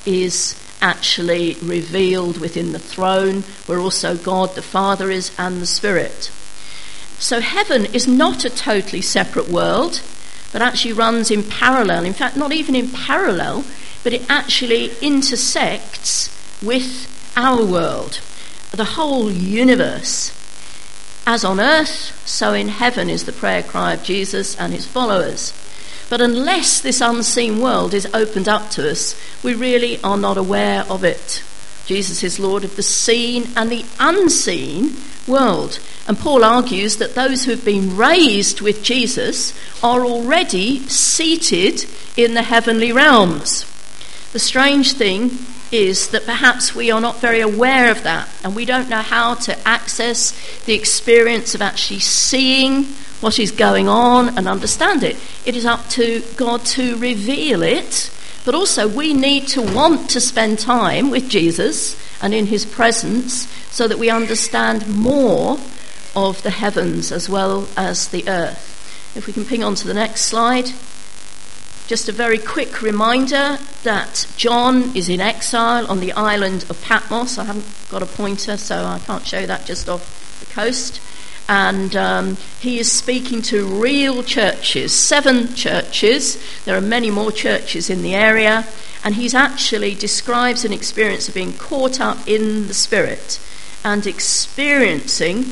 is actually revealed within the throne, where also God the Father is and the Spirit. So heaven is not a totally separate world, but actually runs in parallel. In fact, not even in parallel, but it actually intersects with our world, the whole universe. As on earth, so in heaven is the prayer cry of Jesus and his followers. But unless this unseen world is opened up to us, we really are not aware of it. Jesus is Lord of the seen and the unseen world. And Paul argues that those who have been raised with Jesus are already seated in the heavenly realms. The strange thing is that perhaps we are not very aware of that, and we don't know how to access the experience of actually seeing what is going on and understand it. It is up to God to reveal it, but also we need to want to spend time with Jesus and in his presence so that we understand more of the heavens as well as the earth. If we can ping on to the next slide. Just a very quick reminder that John is in exile on the island of Patmos. I haven't got a pointer, so I can't show that just off the coast. And he is speaking to real churches, 7 churches. There are many more churches in the area. And he actually describes an experience of being caught up in the Spirit and experiencing,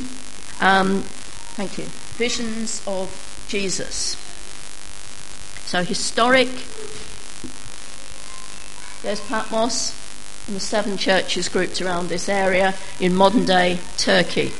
visions of Jesus. So historic, there's Patmos and the 7 churches grouped around this area in modern-day Turkey.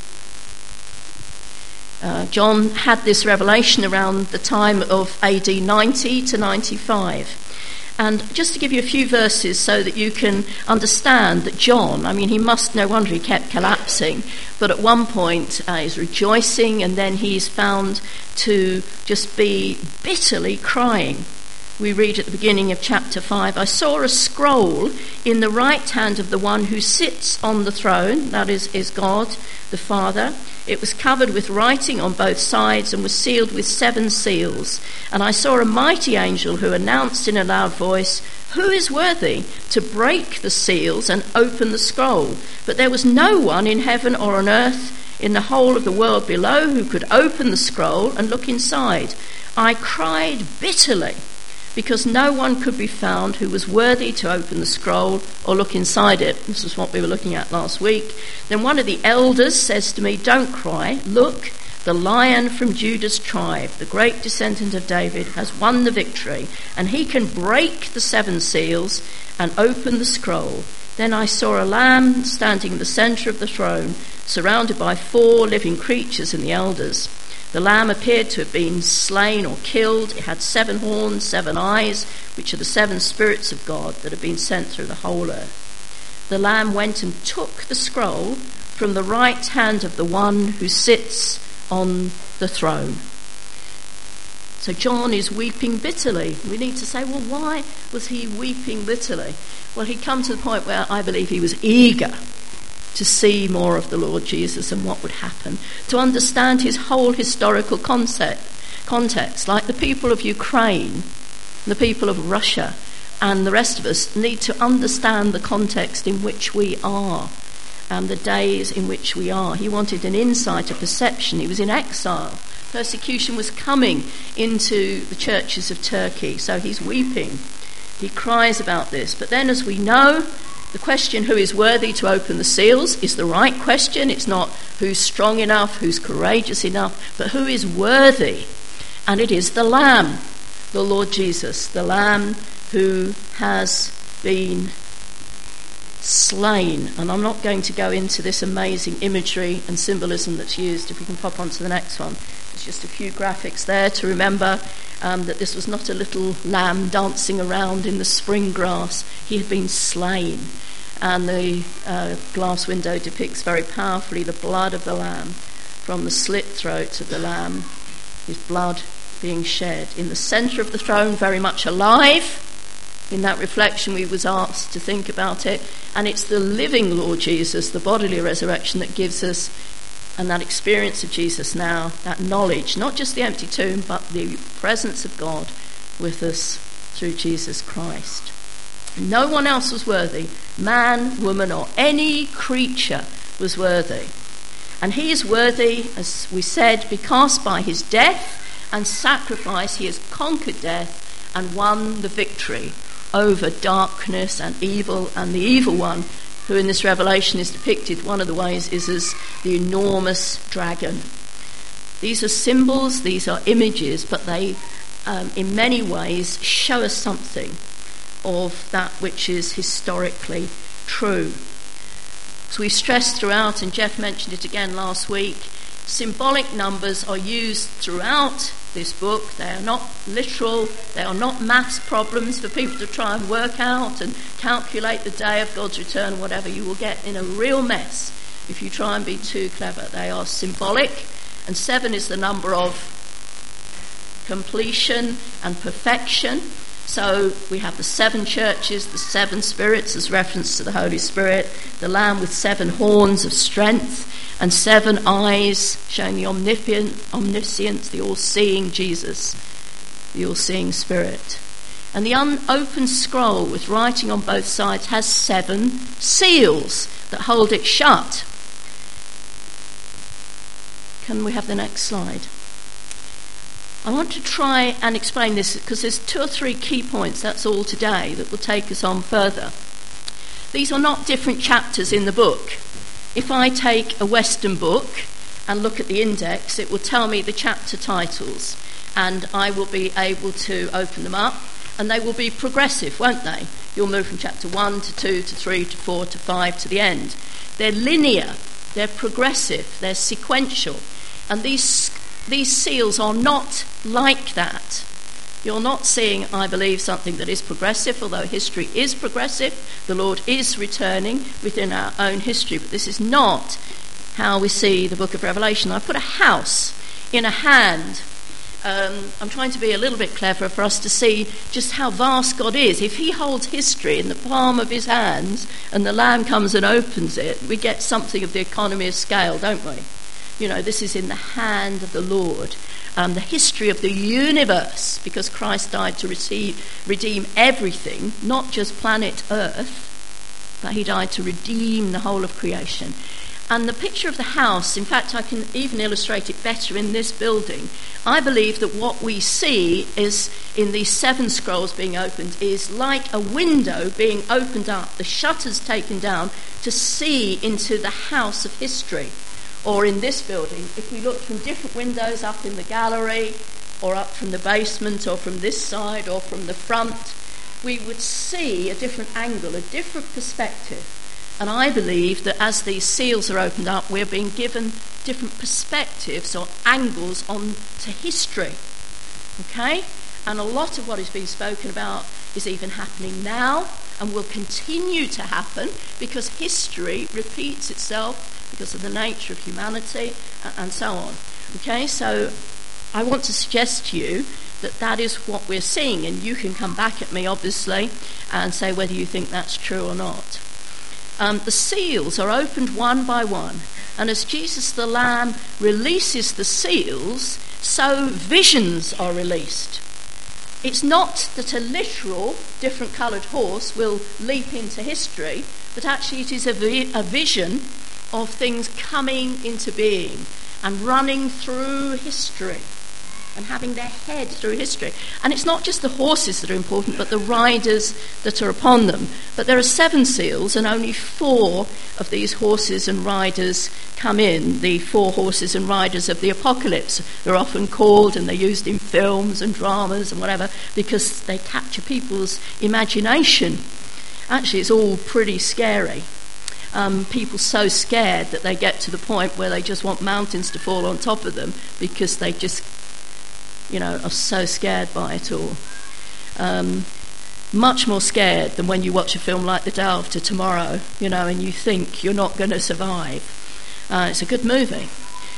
John had this revelation around the time of AD 90 to 95. And just to give you a few verses so that you can understand that John, no wonder he kept collapsing, but at one point he's rejoicing, and then he's found to just be bitterly crying. We read at the beginning of chapter 5, I saw a scroll in the right hand of the one who sits on the throne, that is God the Father. It was covered with writing on both sides and was sealed with 7 seals. And I saw a mighty angel who announced in a loud voice, who is worthy to break the seals and open the scroll? But there was no one in heaven or on earth, in the whole of the world below, who could open the scroll and look inside. I cried bitterly, because no one could be found who was worthy to open the scroll or look inside it. This is what we were looking at last week. Then one of the elders says to me, don't cry. Look, the Lion from Judah's tribe, the great descendant of David, has won the victory, and he can break the 7 seals and open the scroll. Then I saw a lamb standing in the centre of the throne, surrounded by 4 living creatures and the elders. The lamb appeared to have been slain or killed. It had 7 horns, 7 eyes, which are the 7 spirits of God that have been sent through the whole earth. The lamb went and took the scroll from the right hand of the one who sits on the throne. So John is weeping bitterly. We need to say, well, why was he weeping bitterly? Well, he'd come to the point where I believe he was eager to see more of the Lord Jesus and what would happen, to understand his whole historical context, like the people of Ukraine, the people of Russia, and the rest of us need to understand the context in which we are and the days in which we are. He wanted an insight, a perception. He was in exile. Persecution was coming into the churches of Turkey, so he's weeping. He cries about this. But then, as we know, the question who is worthy to open the seals is the right question. It's not who's strong enough, who's courageous enough, but who is worthy. And it is the Lamb, the Lord Jesus, the Lamb who has been slain. And I'm not going to go into this amazing imagery and symbolism that's used. If we can pop on to the next one. There's just a few graphics there to remember that this was not a little lamb dancing around in the spring grass. He had been slain. And the glass window depicts very powerfully the blood of the lamb from the slit throat of the lamb, his blood being shed. In the centre of the throne, very much alive. In that reflection, we was asked to think about it. And it's the living Lord Jesus, the bodily resurrection, that gives us, and that experience of Jesus now, that knowledge, not just the empty tomb, but the presence of God with us through Jesus Christ. No one else was worthy. Man, woman, or any creature was worthy. And he is worthy, as we said, because by his death and sacrifice he has conquered death and won the victory over darkness and evil. And the evil one, who in this revelation is depicted, one of the ways is as the enormous dragon. These are symbols, these are images, but they in many ways show us something of that which is historically true. So we stressed throughout, and Jeff mentioned it again last week, symbolic numbers are used throughout this book. They are not literal, they are not maths problems for people to try and work out and calculate the day of God's return, whatever. You will get in a real mess if you try and be too clever. They are symbolic, and 7 is the number of completion and perfection. So we have the 7 churches, the 7 spirits as reference to the Holy Spirit, the Lamb with 7 horns of strength and 7 eyes showing the omniscience, the all-seeing Jesus, the all-seeing Spirit. And the unopened scroll with writing on both sides has 7 seals that hold it shut. Can we have the next slide? I want to try and explain this because there's 2 or 3 key points, that's all today, that will take us on further. These are not different chapters in the book. If I take a Western book and look at the index, it will tell me the chapter titles, and I will be able to open them up, and they will be progressive, won't they? You'll move from chapter 1 to 2 to 3 to 4 to 5 to the end. They're linear, they're progressive, they're sequential, and these seals are not like that. You're not seeing, I believe, something that is progressive, although history is progressive. The Lord is returning within our own history, but this is not how we see the book of Revelation. I put a house in a hand. I'm trying to be a little bit clever for us to see just how vast God is. If he holds history in the palm of his hands and the Lamb comes and opens it, we get something of the economy of scale, don't we? You know, this is in the hand of the Lord. The history of the universe, because Christ died to redeem everything, not just planet Earth, but he died to redeem the whole of creation. And the picture of the house, in fact, I can even illustrate it better in this building. I believe that what we see is, in these 7 scrolls being opened, is like a window being opened up, the shutters taken down, to see into the house of history. Or in this building, if we looked from different windows up in the gallery, or up from the basement, or from this side, or from the front, we would see a different angle, a different perspective. And I believe that as these seals are opened up, we're being given different perspectives or angles onto history. Okay? And a lot of what is being spoken about is even happening now and will continue to happen because history repeats itself because of the nature of humanity and so on. Okay, so I want to suggest to you that that is what we're seeing, and you can come back at me, obviously, and say whether you think that's true or not. The seals are opened one by one, and as Jesus the Lamb releases the seals, so visions are released. It's not that a literal different coloured horse will leap into history, but actually it is a vision of things coming into being and running through history and having their head through history. And it's not just the horses that are important, but the riders that are upon them. But there are 7 seals, and only 4 of these horses and riders come in, the 4 horses and riders of the apocalypse. They're often called, and they're used in films and dramas and whatever, because they capture people's imagination. Actually, it's all pretty scary. People so scared that they get to the point where they just want mountains to fall on top of them because they just, are so scared by it all. Much more scared than when you watch a film like The Day After Tomorrow, and you think you're not going to survive. It's a good movie.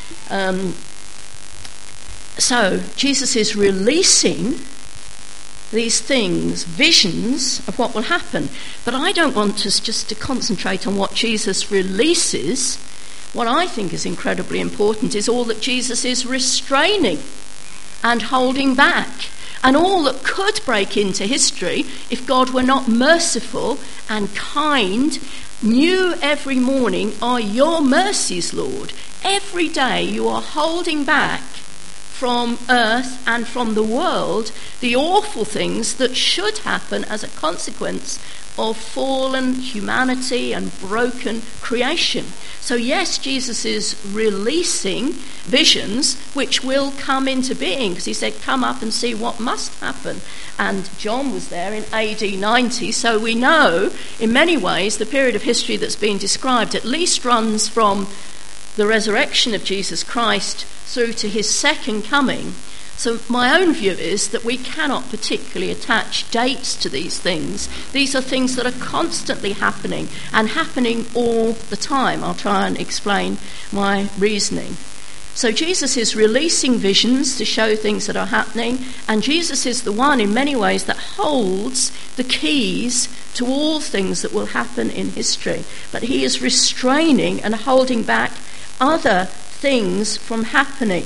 So Jesus is releasing these things, visions of what will happen. But I don't want us just to concentrate on what Jesus releases. What I think is incredibly important is all that Jesus is restraining and holding back. and all that could break into history if God were not merciful and kind. New every morning are your mercies, Lord. Every day you are holding back from earth and from the world the awful things that should happen as a consequence of fallen humanity and broken creation. So yes, Jesus is releasing visions which will come into being, because he said, come up and see what must happen. And John was there in AD 90, so we know in many ways the period of history that's being described at least runs from the resurrection of Jesus Christ through to his second coming. So my own view is that we cannot particularly attach dates to these things. These are things that are constantly happening and happening all the time. I'll try and explain my reasoning. So Jesus is releasing visions to show things that are happening, and Jesus is the one in many ways that holds the keys to all things that will happen in history. But he is restraining and holding back other things from happening.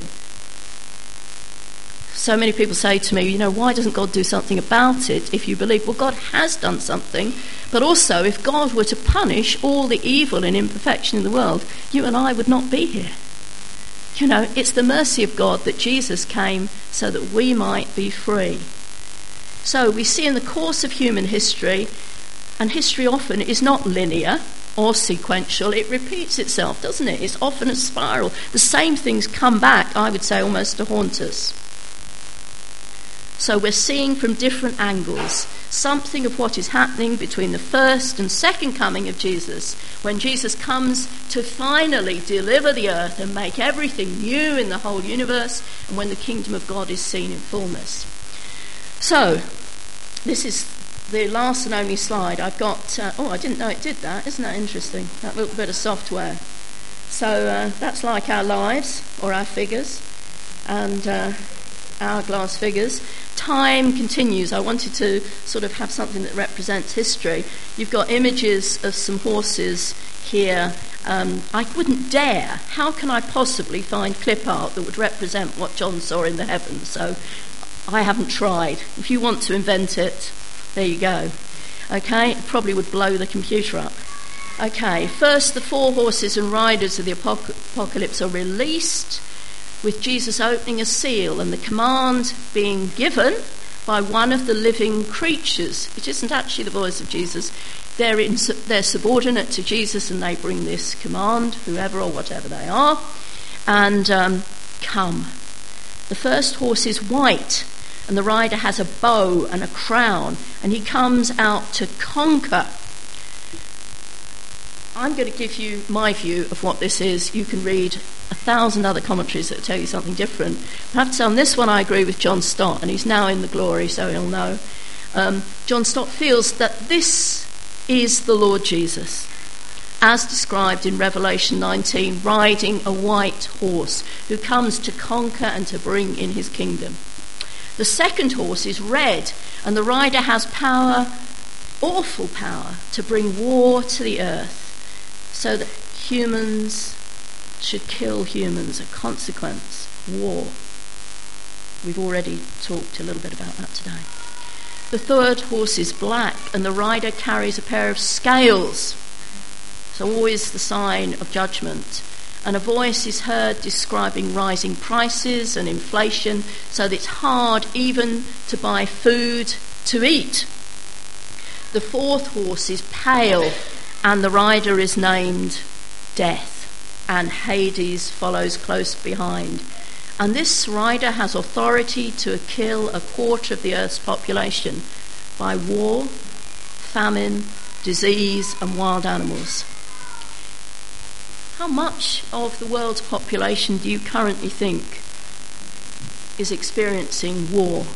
So many people say to me, why doesn't God do something about it if you believe? Well, God has done something, but also if God were to punish all the evil and imperfection in the world, you and I would not be here. It's the mercy of God that Jesus came so that we might be free. So we see in the course of human history, and history often is not linear or sequential, it repeats itself, doesn't it? It's often a spiral. The same things come back, I would say, almost to haunt us. So we're seeing from different angles something of what is happening between the first and second coming of Jesus, when Jesus comes to finally deliver the earth and make everything new in the whole universe, and when the kingdom of God is seen in fullness. So this is the last and only slide. I've got, I didn't know it did that. Isn't that interesting? That little bit of software. So that's like our lives or our figures and hourglass figures. Time continues. I wanted to sort of have something that represents history. You've got images of some horses here. I wouldn't dare. How can I possibly find clip art that would represent what John saw in the heavens? So I haven't tried. If you want to invent it, there you go. Okay, it probably would blow the computer up. Okay, first the 4 horses and riders of the apocalypse are released, with Jesus opening a seal and the command being given by one of the living creatures. It isn't actually the voice of Jesus. They're subordinate to Jesus, and they bring this command, whoever or whatever they are, and come. The first horse is white, and the rider has a bow and a crown, and he comes out to conquer. I'm going to give you my view of what this is. You can read 1,000 other commentaries that tell you something different. I have to say on this one I agree with John Stott, and he's now in the glory, so he'll know. John Stott feels that this is the Lord Jesus, as described in Revelation 19, riding a white horse, who comes to conquer and to bring in his kingdom. The second horse is red, and the rider has power, awful power, to bring war to the earth, so that humans should kill humans, a consequence, war. We've already talked a little bit about that today. The third horse is black, and the rider carries a pair of scales, so always the sign of judgment. And a voice is heard describing rising prices and inflation, so that it's hard even to buy food to eat. The fourth horse is pale, and the rider is named Death, and Hades follows close behind. And this rider has authority to kill 1/4 of the earth's population by war, famine, disease, and wild animals. How much of the world's population do you currently think is experiencing war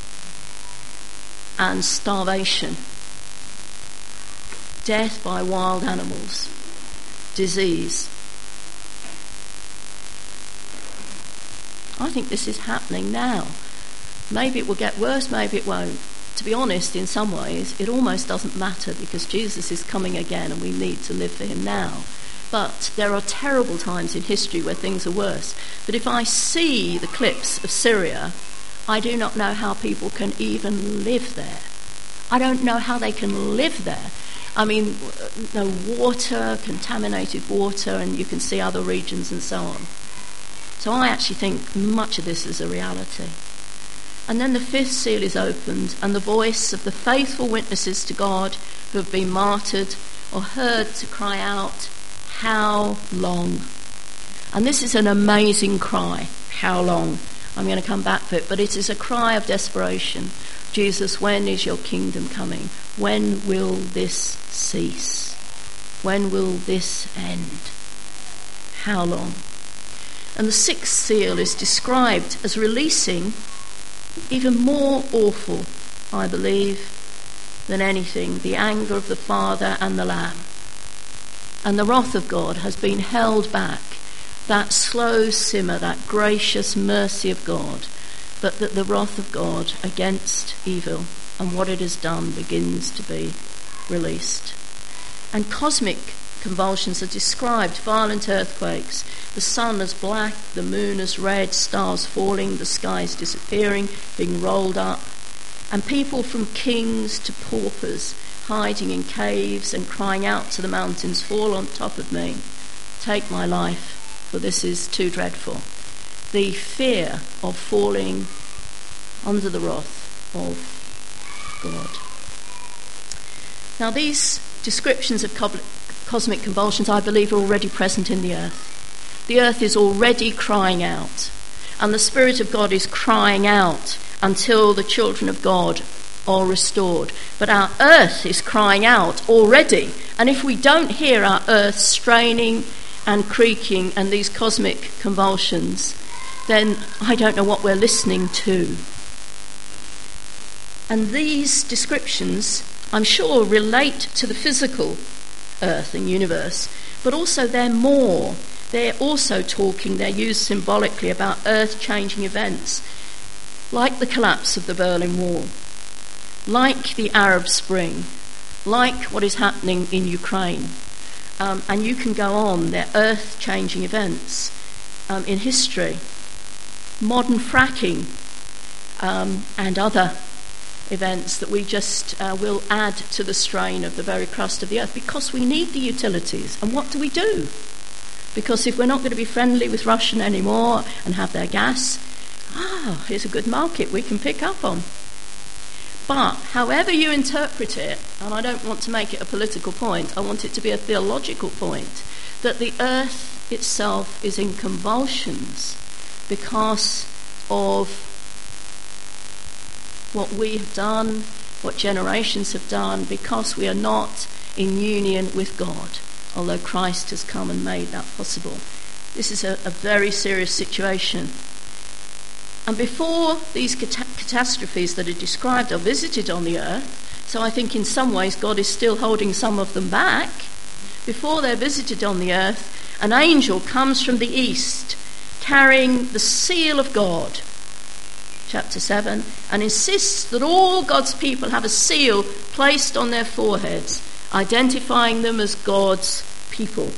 and starvation, death by wild animals, disease? I think this is happening now. Maybe it will get worse, maybe it won't. To be honest, in some ways, it almost doesn't matter, because Jesus is coming again and we need to live for him now. But there are terrible times in history where things are worse. But if I see the clips of Syria, I do not know how people can even live there. I don't know how they can live there. I mean, no water, contaminated water, and you can see other regions and so on. So I actually think much of this is a reality. And then the fifth seal is opened, and the voice of the faithful witnesses to God who have been martyred or heard to cry out, "How long?" And this is an amazing cry, how long? I'm going to come back to it, but it is a cry of desperation. Jesus, when is your kingdom coming? When will this cease? When will this end? How long? And the sixth seal is described as releasing even more awful, I believe, than anything, the anger of the Father and the Lamb. And the wrath of God has been held back, that slow simmer, that gracious mercy of God, but that the wrath of God against evil and what it has done begins to be released. And cosmic convulsions are described, violent earthquakes, the sun as black, the moon as red, stars falling, the skies disappearing, being rolled up, and people from kings to paupers hiding in caves and crying out to the mountains, "Fall on top of me, take my life, for this is too dreadful." The fear of falling under the wrath of God. Now, these descriptions of cosmic convulsions, I believe, are already present in the earth. The earth is already crying out, and the Spirit of God is crying out until the children of God are restored. But our earth is crying out already, and if we don't hear our earth straining and creaking and these cosmic convulsions, then I don't know what we're listening to. And these descriptions, I'm sure, relate to the physical earth and universe, but also they're also talking, they're used symbolically about earth-changing events, like the collapse of the Berlin Wall, like the Arab Spring, like what is happening in Ukraine. And you can go on, they're earth-changing events in history. Modern fracking and other events that we just will add to the strain of the very crust of the earth, because we need the utilities. And what do? Because if we're not going to be friendly with Russia anymore and have their gas, here's a good market we can pick up on. But however you interpret it, and I don't want to make it a political point, I want it to be a theological point, that the earth itself is in convulsions because of what we have done, what generations have done, because we are not in union with God, although Christ has come and made that possible. This is a very serious situation. And before these catastrophes that are described are visited on the earth, so I think in some ways God is still holding some of them back, before they're visited on the earth, an angel comes from the east carrying the seal of God, chapter 7, and insists that all God's people have a seal placed on their foreheads, identifying them as God's people.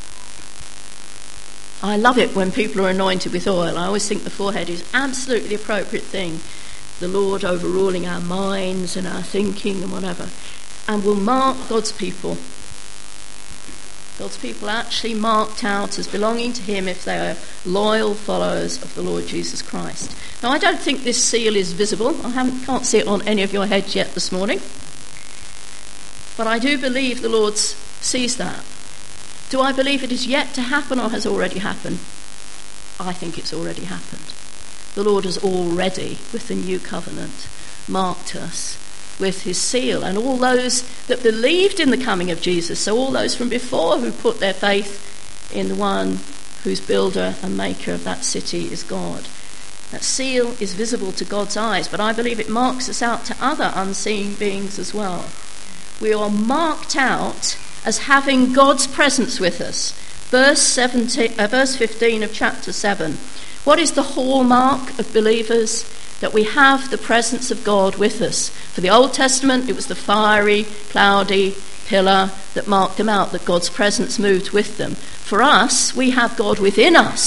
I love it when people are anointed with oil. I always think the forehead is absolutely the appropriate thing. The Lord overruling our minds and our thinking and whatever, and will mark God's people. God's people are actually marked out as belonging to him if they are loyal followers of the Lord Jesus Christ. Now, I don't think this seal is visible. Can't see it on any of your heads yet this morning. But I do believe the Lord sees that. Do I believe it is yet to happen or has already happened? I think it's already happened. The Lord has already, with the new covenant, marked us with his seal. And all those that believed in the coming of Jesus, so all those from before who put their faith in the one whose builder and maker of that city is God. That seal is visible to God's eyes, but I believe it marks us out to other unseen beings as well. We are marked out as having God's presence with us. Verse 15 of chapter 7. What is the hallmark of believers? That we have the presence of God with us. For the Old Testament, it was the fiery, cloudy pillar that marked them out, that God's presence moved with them. For us, we have God within us,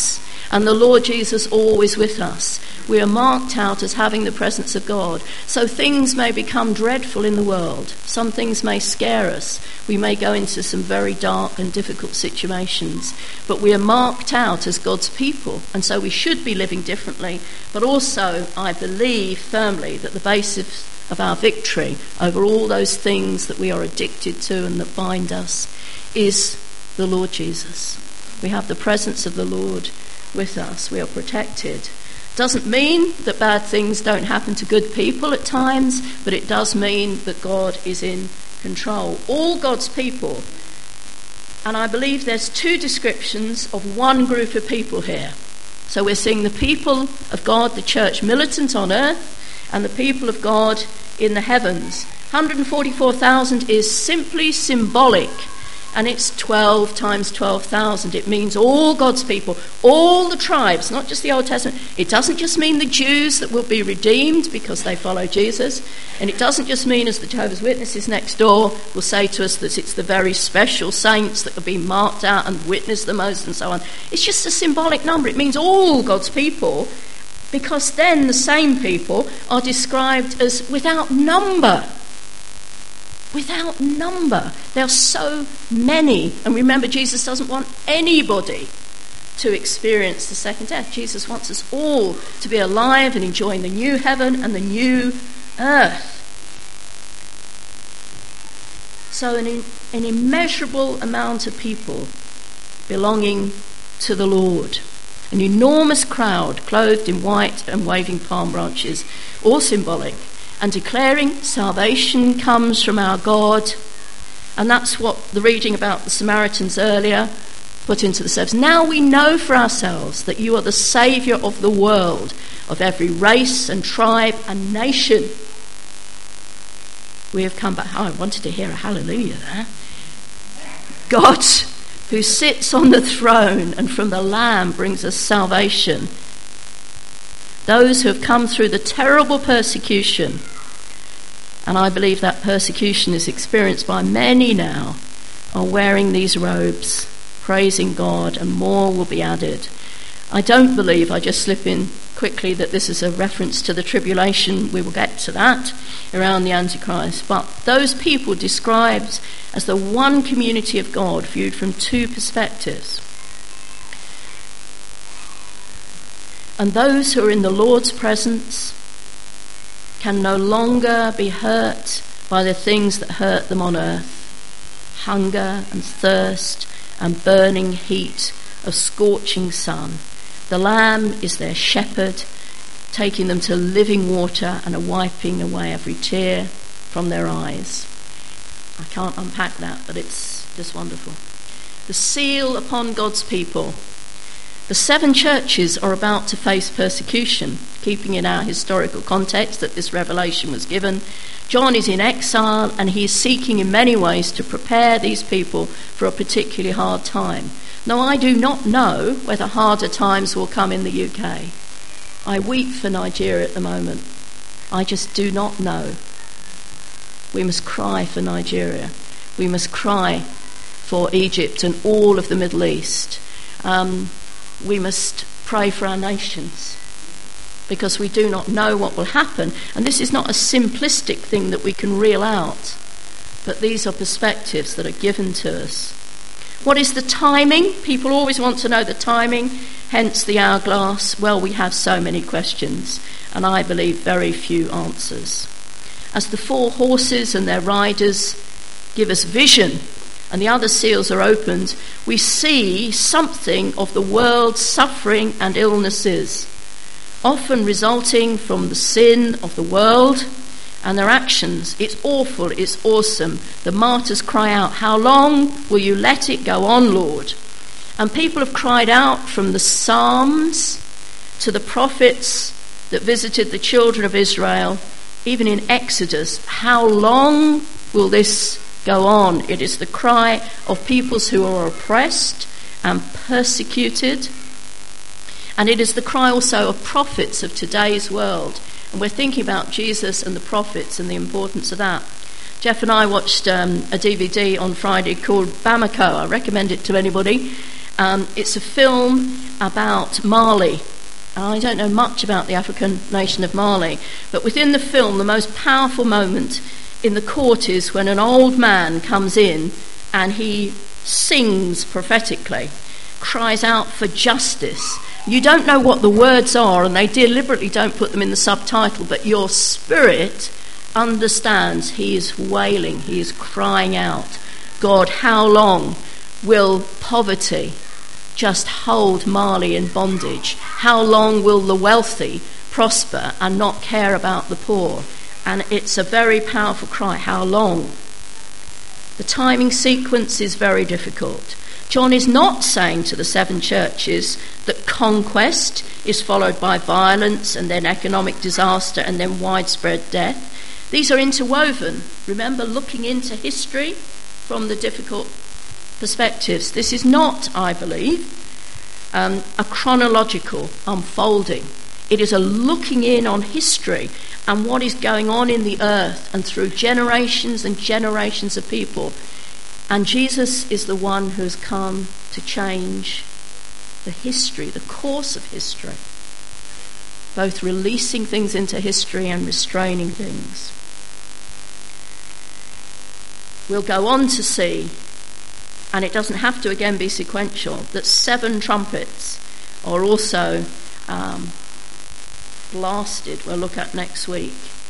and the Lord Jesus always with us. We are marked out as having the presence of God. So things may become dreadful in the world. Some things may scare us. We may go into some very dark and difficult situations. But we are marked out as God's people, and so we should be living differently. But also, I believe firmly that the basis of our victory over all those things that we are addicted to and that bind us is the Lord Jesus. We have the presence of the Lord with us. We are protected. Doesn't mean that bad things don't happen to good people at times, but it does mean that God is in control. All God's people, and I believe there's two descriptions of one group of people here. So we're seeing the people of God, the church militant on earth, and the people of God in the heavens. 144,000 is simply symbolic, and it's 12 times 12,000. It means all God's people, all the tribes, not just the Old Testament. It doesn't just mean the Jews that will be redeemed because they follow Jesus, and it doesn't just mean, as the Jehovah's Witnesses next door will say to us, that it's the very special saints that will be marked out and witness the most and so on. It's just a symbolic number. It means all God's people, because then the same people are described as without number. Without number. There are so many. And remember, Jesus doesn't want anybody to experience the second death. Jesus wants us all to be alive and enjoying the new heaven and the new earth. So an immeasurable amount of people belonging to the Lord. An enormous crowd clothed in white and waving palm branches, all symbolic, and declaring salvation comes from our God. And that's what the reading about the Samaritans earlier put into the service. Now we know for ourselves that you are the Saviour of the world, of every race and tribe and nation. We have come back. Oh, I wanted to hear a hallelujah there. God, who sits on the throne and from the Lamb brings us salvation. Those who have come through the terrible persecution, and I believe that persecution is experienced by many now, are wearing these robes, praising God, and more will be added. I don't believe, I just slip in quickly, that this is a reference to the tribulation. We will get to that around the Antichrist. But those people described as the one community of God viewed from two perspectives. And those who are in the Lord's presence can no longer be hurt by the things that hurt them on earth. Hunger and thirst and burning heat of scorching sun. The Lamb is their shepherd, taking them to living water and wiping away every tear from their eyes. I can't unpack that, but it's just wonderful. The seal upon God's people. The 7 churches are about to face persecution, keeping in our historical context that this revelation was given. John is in exile, and he is seeking in many ways to prepare these people for a particularly hard time. Now, I do not know whether harder times will come in the UK. I weep for Nigeria at the moment. I just do not know. We must cry for Nigeria. We must cry for Egypt and all of the Middle East. We must pray for our nations, because we do not know what will happen. And this is not a simplistic thing that we can reel out, but these are perspectives that are given to us. What is the timing? People always want to know the timing, hence the hourglass. Well, we have so many questions, and I believe very few answers. As the 4 horses and their riders give us vision, and the other seals are opened, we see something of the world's suffering and illnesses, often resulting from the sin of the world and their actions. It's awful, it's awesome. The martyrs cry out, "How long will you let it go on, Lord?" And people have cried out from the Psalms to the prophets that visited the children of Israel, even in Exodus, "How long will this go on?" It is the cry of peoples who are oppressed and persecuted. And it is the cry also of prophets of today's world. And we're thinking about Jesus and the prophets and the importance of that. Jeff and I watched a DVD on Friday called Bamako. I recommend it to anybody. It's a film about Mali. I don't know much about the African nation of Mali, but within the film, the most powerful moment in the court is when an old man comes in and he sings prophetically, cries out for justice. You don't know what the words are, and they deliberately don't put them in the subtitle, but your spirit understands he is wailing, he is crying out, God, how long will poverty just hold Mali in bondage? How long will the wealthy prosper and not care about the poor? And it's a very powerful cry. How long? The timing sequence is very difficult. John is not saying to the 7 churches that conquest is followed by violence and then economic disaster and then widespread death. These are interwoven. Remember, looking into history from the difficult perspectives. This is not, I believe, a chronological unfolding. It is a looking in on history and what is going on in the earth and through generations and generations of people. And Jesus is the one who has come to change the history, the course of history, both releasing things into history and restraining things. We'll go on to see, and it doesn't have to again be sequential, that 7 trumpets are also blasted. We'll look at next week.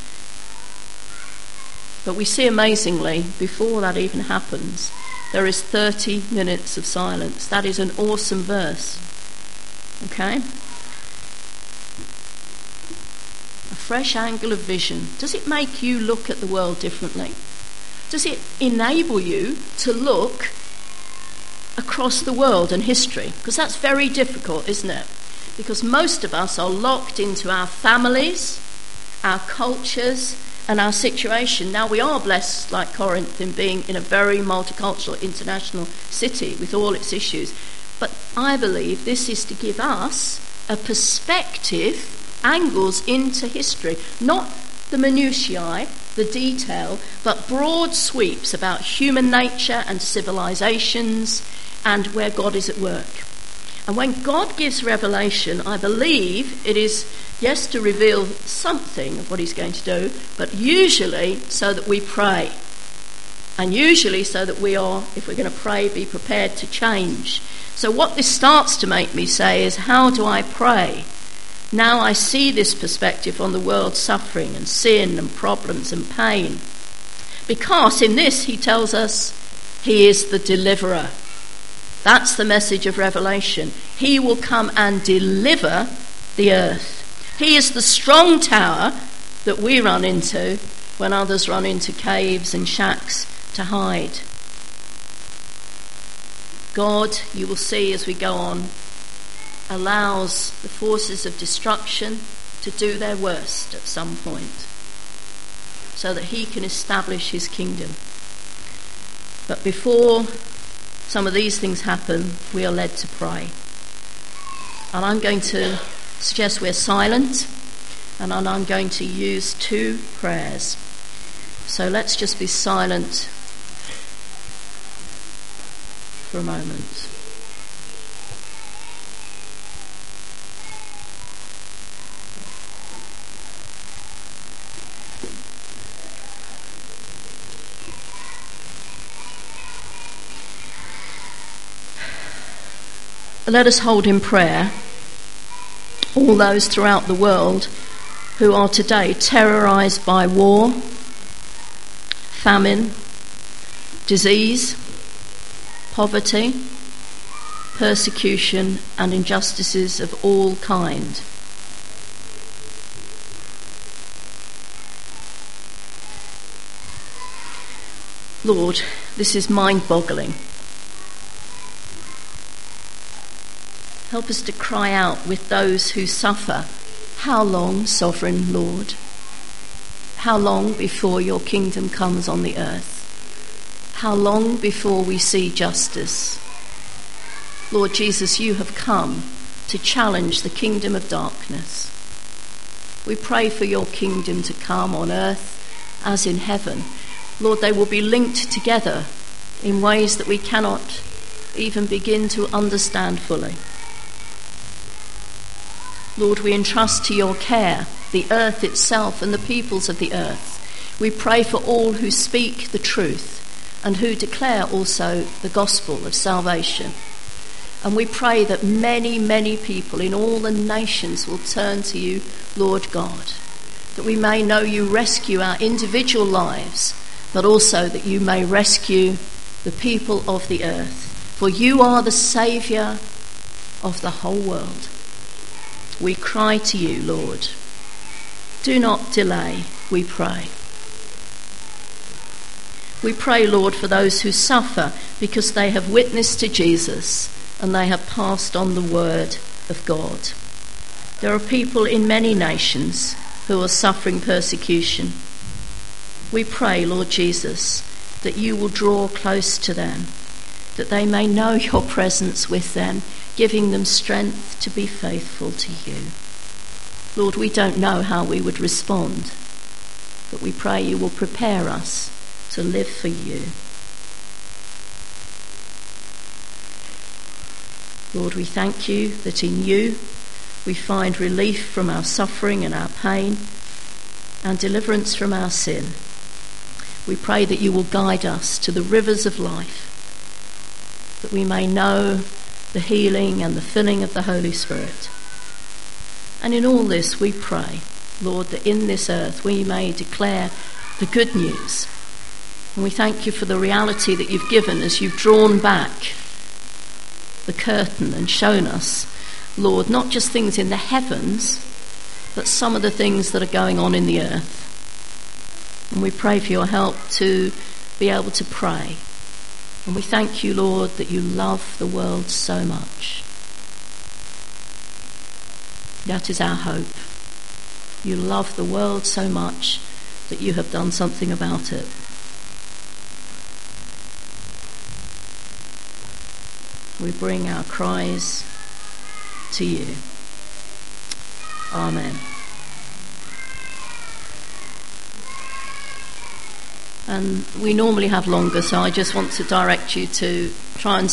But we see amazingly, before that even happens, there is 30 minutes of silence. That is an awesome verse. Okay? A fresh angle of vision. Does it make you look at the world differently? Does it enable you to look across the world and history? Because that's very difficult, isn't it? Because most of us are locked into our families, our cultures, and our situation. Now, we are blessed, like Corinth, in being in a very multicultural international city with all its issues. But I believe this is to give us a perspective, angles into history, not the minutiae, the detail, but broad sweeps about human nature and civilizations and where God is at work. And when God gives revelation, I believe it is, yes, to reveal something of what he's going to do, but usually so that we pray. And usually so that we are, if we're going to pray, be prepared to change. So what this starts to make me say is, how do I pray? Now I see this perspective on the world's suffering and sin and problems and pain. Because in this he tells us he is the deliverer. That's the message of Revelation. He will come and deliver the earth. He is the strong tower that we run into when others run into caves and shacks to hide. God, you will see as we go on, allows the forces of destruction to do their worst at some point so that he can establish his kingdom. But before some of these things happen, we are led to pray. And I'm going to suggest we're silent, and I'm going to use 2 prayers. So let's just be silent for a moment. Let us hold in prayer all those throughout the world who are today terrorized by war, famine, disease, poverty, persecution, and injustices of all kind. Lord, this is mind-boggling. Help us to cry out with those who suffer. How long, sovereign Lord? How long before your kingdom comes on the earth? How long before we see justice? Lord Jesus, you have come to challenge the kingdom of darkness. We pray for your kingdom to come on earth as in heaven. Lord, they will be linked together in ways that we cannot even begin to understand fully. Lord, we entrust to your care the earth itself and the peoples of the earth. We pray for all who speak the truth and who declare also the gospel of salvation. And we pray that many, many people in all the nations will turn to you, Lord God, that we may know you rescue our individual lives, but also that you may rescue the people of the earth. For you are the Saviour of the whole world. We cry to you, Lord. Do not delay, we pray. We pray, Lord, for those who suffer because they have witnessed to Jesus and they have passed on the word of God. There are people in many nations who are suffering persecution. We pray, Lord Jesus, that you will draw close to them, that they may know your presence with them, giving them strength to be faithful to you. Lord, we don't know how we would respond, but we pray you will prepare us to live for you. Lord, we thank you that in you we find relief from our suffering and our pain and deliverance from our sin. We pray that you will guide us to the rivers of life, that we may know the healing and the filling of the Holy Spirit. And in all this we pray, Lord, that in this earth we may declare the good news. And we thank you for the reality that you've given as you've drawn back the curtain and shown us, Lord, not just things in the heavens, but some of the things that are going on in the earth. And we pray for your help to be able to pray. And we thank you, Lord, that you love the world so much. That is our hope. You love the world so much that you have done something about it. We bring our cries to you. Amen. And we normally have longer, so I just want to direct you to try and